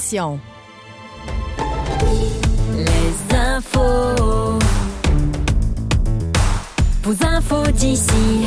Génération. Les infos. Vos infos d'ici.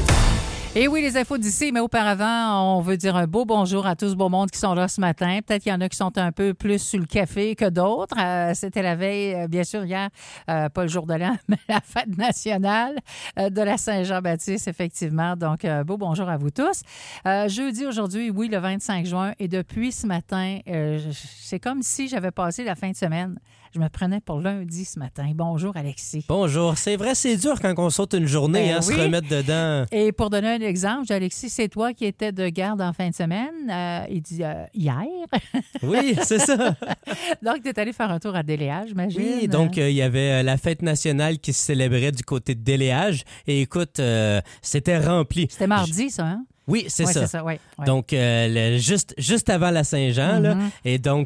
Et oui, les infos d'ici, mais auparavant, on veut dire un beau bonjour à tout ce beau monde qui sont là ce matin. Peut-être qu'il y en a qui sont un peu plus sur le café que d'autres. C'était la veille, bien sûr, hier, pas le jour de l'an, mais la fête nationale de la Saint-Jean-Baptiste, effectivement. Donc, beau bonjour à vous tous. Jeudi aujourd'hui, oui, le 25 juin, et depuis ce matin, c'est comme si j'avais passé la fin de semaine. Je me prenais pour lundi ce matin. Bonjour, Alexis. Bonjour. C'est vrai, c'est dur quand on saute une journée, oui. Se remettre dedans. Et pour donner un exemple, Alexis, c'est toi qui étais de garde en fin de semaine. Il dit hier. Oui, c'est ça. Donc, tu es allé faire un tour à Déléage, j'imagine. Oui, donc il y avait la fête nationale qui se célébrait du côté de Déléage. Et écoute, c'était rempli. C'était mardi, ça, hein? Oui, c'est ça. C'est ça, oui. Donc, juste avant la Saint-Jean, là. Et donc,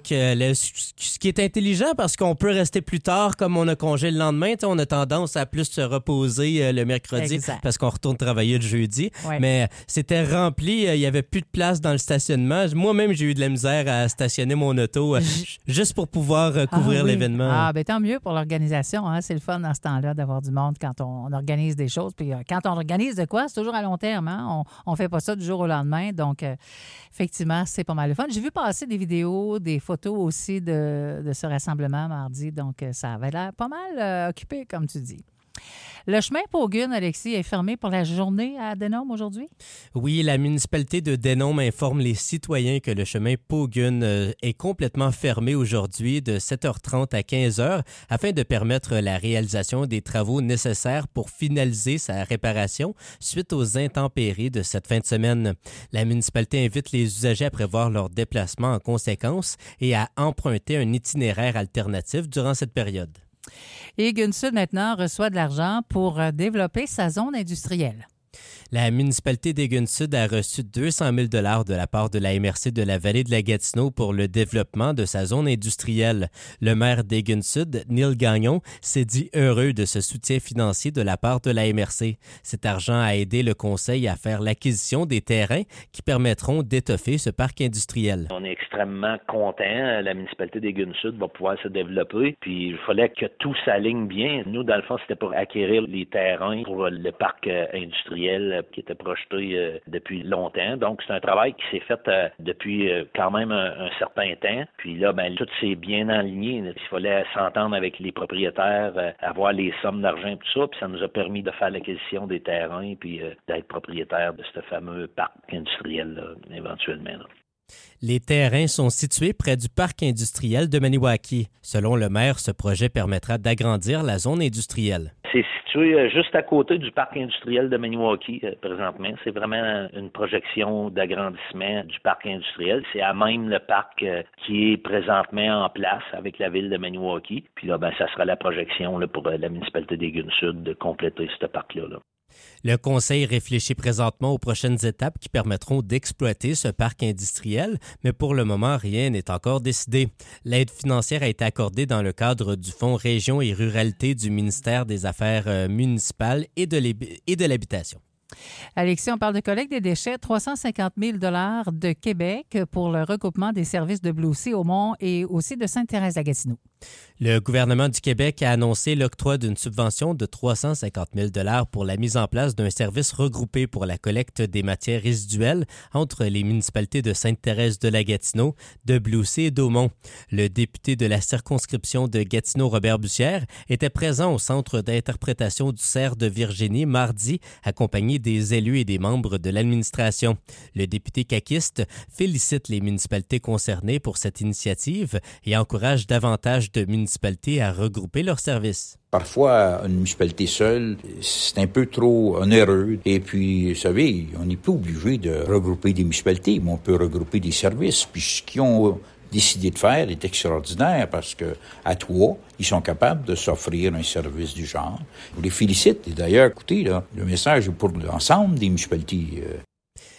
ce qui est intelligent, parce qu'on peut rester plus tard, comme on a congé le lendemain, on a tendance à plus se reposer le mercredi, parce qu'on retourne travailler le jeudi. Ouais. Mais c'était rempli, il n'y avait plus de place dans le stationnement. Moi-même, j'ai eu de la misère à stationner mon auto, juste pour pouvoir couvrir l'événement. Ah, bien, tant mieux pour l'organisation. Hein? C'est le fun dans ce temps-là d'avoir du monde quand on organise des choses. Puis quand on organise de quoi, c'est toujours à long terme. Hein? On fait pas ça du jour au lendemain. Donc, effectivement, c'est pas mal le fun. J'ai vu passer des vidéos, des photos aussi de ce rassemblement mardi. Donc, ça avait l'air pas mal occupé, comme tu dis. Le chemin Paugun, Alexis, est fermé pour la journée à Denham aujourd'hui? Oui, la municipalité de Denham informe les citoyens que le chemin Paugun est complètement fermé aujourd'hui de 7h30 à 15h afin de permettre la réalisation des travaux nécessaires pour finaliser sa réparation suite aux intempéries de cette fin de semaine. La municipalité invite les usagers à prévoir leur déplacement en conséquence et à emprunter un itinéraire alternatif durant cette période. Et Egun Sud, maintenant, reçoit de l'argent pour développer sa zone industrielle. La municipalité d'Egun Sud a reçu 200 000 $ de la part de la MRC de la vallée de la Gatineau pour le développement de sa zone industrielle. Le maire d'Egun Sud, Neil Gagnon, s'est dit heureux de ce soutien financier de la part de la MRC. Cet argent a aidé le conseil à faire l'acquisition des terrains qui permettront d'étoffer ce parc industriel. On est extrêmement content. La municipalité d'Egun Sud va pouvoir se développer. Puis il fallait que tout s'aligne bien. Nous, dans le fond, c'était pour acquérir les terrains pour le parc industriel qui était projeté depuis longtemps. Donc, c'est un travail qui s'est fait depuis quand même un certain temps. Puis là, tout s'est bien aligné. Il fallait s'entendre avec les propriétaires, avoir les sommes d'argent, tout ça. Puis ça nous a permis de faire l'acquisition des terrains puis d'être propriétaire de ce fameux parc industriel, là, éventuellement. Là. Les terrains sont situés près du parc industriel de Maniwaki. Selon le maire, ce projet permettra d'agrandir la zone industrielle. C'est situé juste à côté du parc industriel de Maniwaki présentement. C'est vraiment une projection d'agrandissement du parc industriel. C'est à même le parc qui est présentement en place avec la ville de Maniwaki. Puis là, ça sera la projection là, pour la municipalité d'Egun Sud de compléter ce parc-là. Là. Le conseil réfléchit présentement aux prochaines étapes qui permettront d'exploiter ce parc industriel, mais pour le moment, rien n'est encore décidé. L'aide financière a été accordée dans le cadre du Fonds Région et Ruralité du ministère des Affaires municipales et de l'Habitation. Alexis, on parle de collecte des déchets, 350 000 $ de Québec pour le recoupement des services de Blue Sea au Mont et aussi de Sainte-Thérèse-à-Gatineau. Le gouvernement du Québec a annoncé l'octroi d'une subvention de 350 000 $ pour la mise en place d'un service regroupé pour la collecte des matières résiduelles entre les municipalités de Sainte-Thérèse-de-la-Gatineau, de Blue Sea et d'Aumont. Le député de la circonscription de Gatineau, Robert Bussière, était présent au centre d'interprétation du cerf de Virginie mardi, accompagné des élus et des membres de l'administration. Le député caquiste félicite les municipalités concernées pour cette initiative et encourage davantage de municipalités à regrouper leurs services. Parfois, une municipalité seule, c'est un peu trop onéreux. Et puis, vous savez, on n'est plus obligé de regrouper des municipalités, mais on peut regrouper des services. Puis ce qu'ils ont décidé de faire est extraordinaire parce que à trois, ils sont capables de s'offrir un service du genre. Je les félicite. Et d'ailleurs, écoutez, là, le message est pour l'ensemble des municipalités.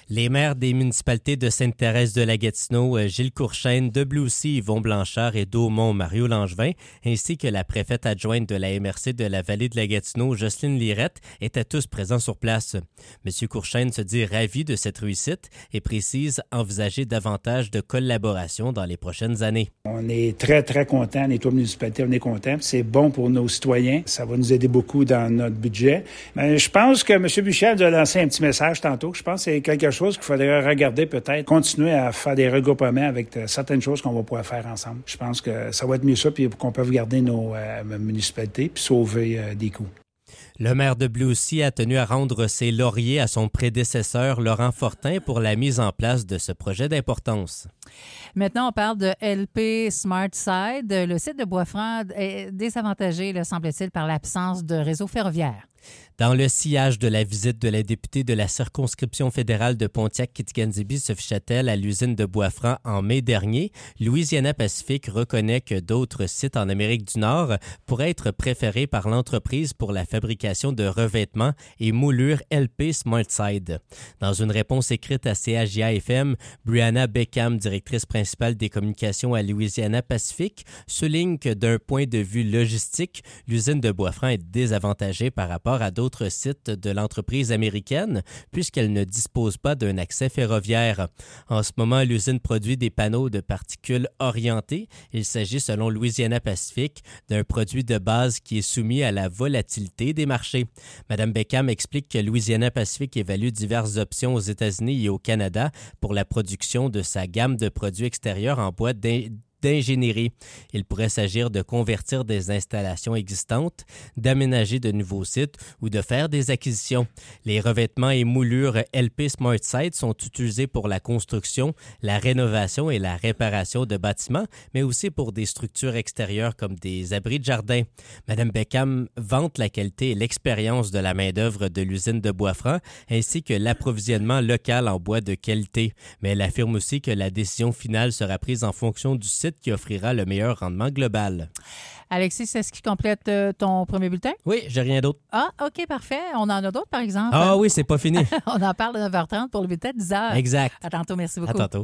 Les maires des municipalités de Sainte-Thérèse-de-la-Gatineau, Gilles Courchaine, de Bleucy, Yvon Blanchard et d'Aumont, Mario Langevin, ainsi que la préfète adjointe de la MRC de la vallée de la Gatineau, Jocelyne Lirette, étaient tous présents sur place. M. Courchaine se dit ravi de cette réussite et précise envisager davantage de collaboration dans les prochaines années. On est très, très contents. Les trois municipalités, on est contents. C'est bon pour nos citoyens. Ça va nous aider beaucoup dans notre budget. Mais je pense que M. Buchel a lancé un petit message tantôt. Je pense que c'est quelque chose qu'il faudrait regarder peut-être, continuer à faire des regroupements avec certaines choses qu'on va pouvoir faire ensemble. Je pense que ça va être mieux ça, puis qu'on peut garder nos municipalités puis sauver des coûts. Le maire de Bleucy a tenu à rendre ses lauriers à son prédécesseur Laurent Fortin pour la mise en place de ce projet d'importance. Maintenant, on parle de LP SmartSide. Le site de Bois-Franc est désavantagé, semble-t-il, par l'absence de réseau ferroviaire. Dans le sillage de la visite de la députée de la circonscription fédérale de Pontiac-Kitikandjibi-Sophie-Châtel à l'usine de Bois-Franc en mai dernier, Louisiana Pacific reconnaît que d'autres sites en Amérique du Nord pourraient être préférés par l'entreprise pour la fabrication de revêtements et moulures LP SmartSide. Dans une réponse écrite à CAJA-FM, Brianna Beckham, directrice principale des communications à Louisiana Pacific, souligne que d'un point de vue logistique, l'usine de Bois-Franc est désavantagée par rapport à d'autres sites de l'entreprise américaine puisqu'elle ne dispose pas d'un accès ferroviaire. En ce moment, l'usine produit des panneaux de particules orientés. Il s'agit, selon Louisiana Pacific, d'un produit de base qui est soumis à la volatilité des marchés. Mme Beckham explique que Louisiana Pacific évalue diverses options aux États-Unis et au Canada pour la production de sa gamme de produits extérieurs en bois d'ingénierie. Il pourrait s'agir de convertir des installations existantes, d'aménager de nouveaux sites ou de faire des acquisitions. Les revêtements et moulures LP SmartSide sont utilisés pour la construction, la rénovation et la réparation de bâtiments, mais aussi pour des structures extérieures comme des abris de jardin. Mme Beckham vante la qualité et l'expérience de la main-d'œuvre de l'usine de Bois-Franc ainsi que l'approvisionnement local en bois de qualité. Mais elle affirme aussi que la décision finale sera prise en fonction du site qui offrira le meilleur rendement global. Alexis, c'est ce qui complète ton premier bulletin? Oui, j'ai rien d'autre. Ah, OK, parfait. On en a d'autres, par exemple. Ah oui, c'est pas fini. On en parle à 9h30 pour le bulletin de 10h. Exact. À tantôt, merci beaucoup. À tantôt.